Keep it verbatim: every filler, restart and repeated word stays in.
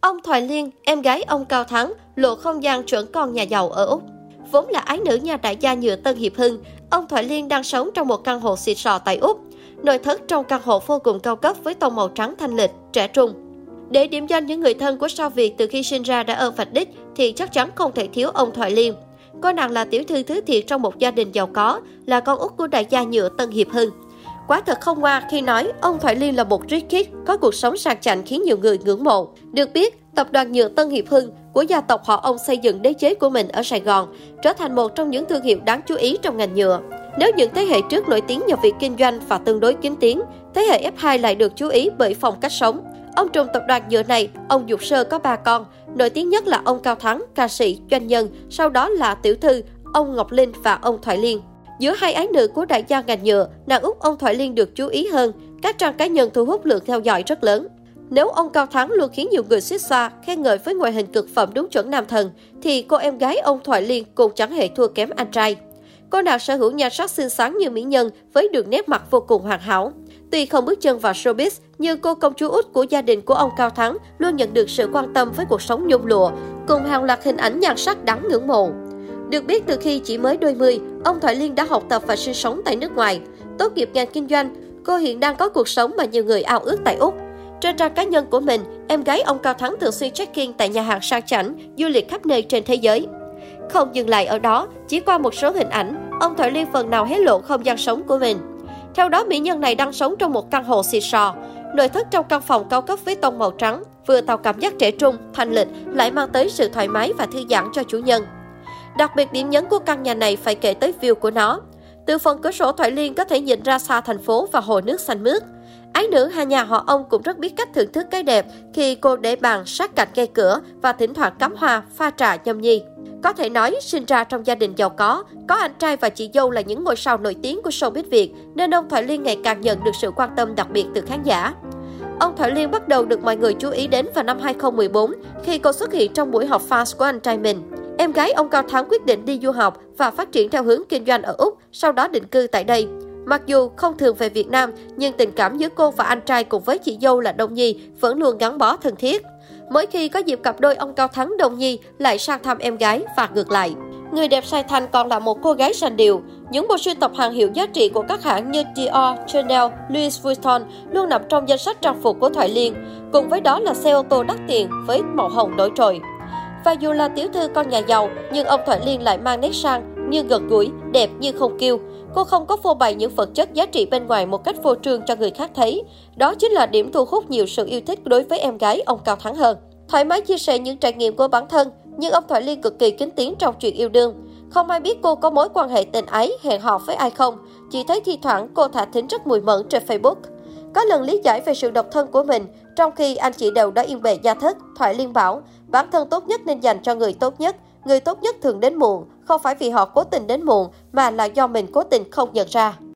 Ông Thoại Liên, em gái ông Cao Thắng, lộ không gian chuẩn con nhà giàu ở Úc. Vốn là ái nữ nhà đại gia nhựa Tân Hiệp Hưng, ông Thoại Liên đang sống trong một căn hộ xịn sò tại Úc. Nội thất trong căn hộ vô cùng cao cấp với tông màu trắng thanh lịch, trẻ trung. Để điểm danh những người thân của sao Việt từ khi sinh ra đã ơn vạch đích thì chắc chắn không thể thiếu ông Thoại Liên. Cô nàng là tiểu thư thứ thiệt trong một gia đình giàu có, là con út của đại gia nhựa Tân Hiệp Hưng. Quả thật không ngoa khi nói ông Thoại Liên là một rich kid, có cuộc sống sang chảnh khiến nhiều người ngưỡng mộ. Được biết, tập đoàn nhựa Tân Hiệp Hưng của gia tộc họ ông xây dựng đế chế của mình ở Sài Gòn, trở thành một trong những thương hiệu đáng chú ý trong ngành nhựa. Nếu những thế hệ trước nổi tiếng nhờ việc kinh doanh và tương đối kín tiếng, thế hệ ép hai lại được chú ý bởi phong cách sống. Ông trùm tập đoàn nhựa này, ông Dục Sơ có ba con, nổi tiếng nhất là ông Cao Thắng, ca sĩ, doanh nhân, sau đó là tiểu thư, ông Ngọc Linh và ông Thoại Liên. Giữa hai ái nữ của đại gia ngành nhựa, nàng út ông Thoại Liên được chú ý hơn, các trang cá nhân thu hút lượng theo dõi rất lớn. Nếu ông Cao Thắng luôn khiến nhiều người xuýt xoa, khen ngợi với ngoại hình cực phẩm đúng chuẩn nam thần, thì cô em gái ông Thoại Liên cũng chẳng hề thua kém anh trai. Cô nàng sở hữu nhan sắc xinh xắn như mỹ nhân với đường nét mặt vô cùng hoàn hảo. Tuy không bước chân vào showbiz, nhưng cô công chúa út của gia đình của ông Cao Thắng luôn nhận được sự quan tâm với cuộc sống nhung lụa, cùng hàng loạt hình ảnh nhan sắc đáng ngưỡng mộ. Được biết từ khi chỉ mới đôi mươi, ông Thoại Liên đã học tập và sinh sống tại nước ngoài. Tốt nghiệp ngành kinh doanh, cô hiện đang có cuộc sống mà nhiều người ao ước tại Úc. Trên trang cá nhân của mình, em gái ông Cao Thắng thường xuyên check-in tại nhà hàng sang chảnh, du lịch khắp nơi trên thế giới. Không dừng lại ở đó, chỉ qua một số hình ảnh, ông Thoại Liên phần nào hé lộ không gian sống của mình. Theo đó, mỹ nhân này đang sống trong một căn hộ xịn sò. Nội thất trong căn phòng cao cấp với tông màu trắng, vừa tạo cảm giác trẻ trung, thanh lịch, lại mang tới sự thoải mái và thư giãn cho chủ nhân. Đặc biệt điểm nhấn của căn nhà này phải kể tới view của nó. Từ phần cửa sổ, Thoại Liên có thể nhìn ra xa thành phố và hồ nước xanh mướt. Ái nữ hai nhà họ ông cũng rất biết cách thưởng thức cái đẹp khi cô để bàn sát cạnh cây cửa và thỉnh thoảng cắm hoa, pha trà nhâm nhi. Có thể nói, sinh ra trong gia đình giàu có, có anh trai và chị dâu là những ngôi sao nổi tiếng của showbiz Việt, nên ông Thoại Liên ngày càng nhận được sự quan tâm đặc biệt từ khán giả. Ông Thoại Liên bắt đầu được mọi người chú ý đến vào năm hai không một bốn khi cô xuất hiện trong buổi họp fans của anh trai mình. Em gái ông Cao Thắng quyết định đi du học và phát triển theo hướng kinh doanh ở Úc, sau đó định cư tại đây. Mặc dù không thường về Việt Nam, nhưng tình cảm giữa cô và anh trai cùng với chị dâu là Đông Nhi vẫn luôn gắn bó thân thiết. Mỗi khi có dịp cặp đôi ông Cao Thắng Đông Nhi lại sang thăm em gái và ngược lại. Người đẹp Sai Thanh còn là một cô gái sành điệu. Những bộ sưu tập hàng hiệu giá trị của các hãng như Dior, Chanel, Louis Vuitton luôn nằm trong danh sách trang phục của Thoại Liên. Cùng với đó là xe ô tô đắt tiền với màu hồng nổi trội. Và dù là tiểu thư con nhà giàu, nhưng ông Thoại Liên lại mang nét sang, như gần gũi, đẹp như không kiêu. Cô không có phô bày những vật chất giá trị bên ngoài một cách phô trương cho người khác thấy. Đó chính là điểm thu hút nhiều sự yêu thích đối với em gái ông Cao Thắng hơn. Thoải mái chia sẻ những trải nghiệm của bản thân, nhưng ông Thoại Liên cực kỳ kín tiếng trong chuyện yêu đương. Không ai biết cô có mối quan hệ tình ái, hẹn hò với ai không. Chỉ thấy thi thoảng cô thả thính rất mùi mẫn trên Facebook. Có lần lý giải về sự độc thân của mình, trong khi anh chị đều đã yên bề gia thất, Thoại Liên bảo, bản thân tốt nhất nên dành cho người tốt nhất. Người tốt nhất thường đến muộn, không phải vì họ cố tình đến muộn, mà là do mình cố tình không nhận ra.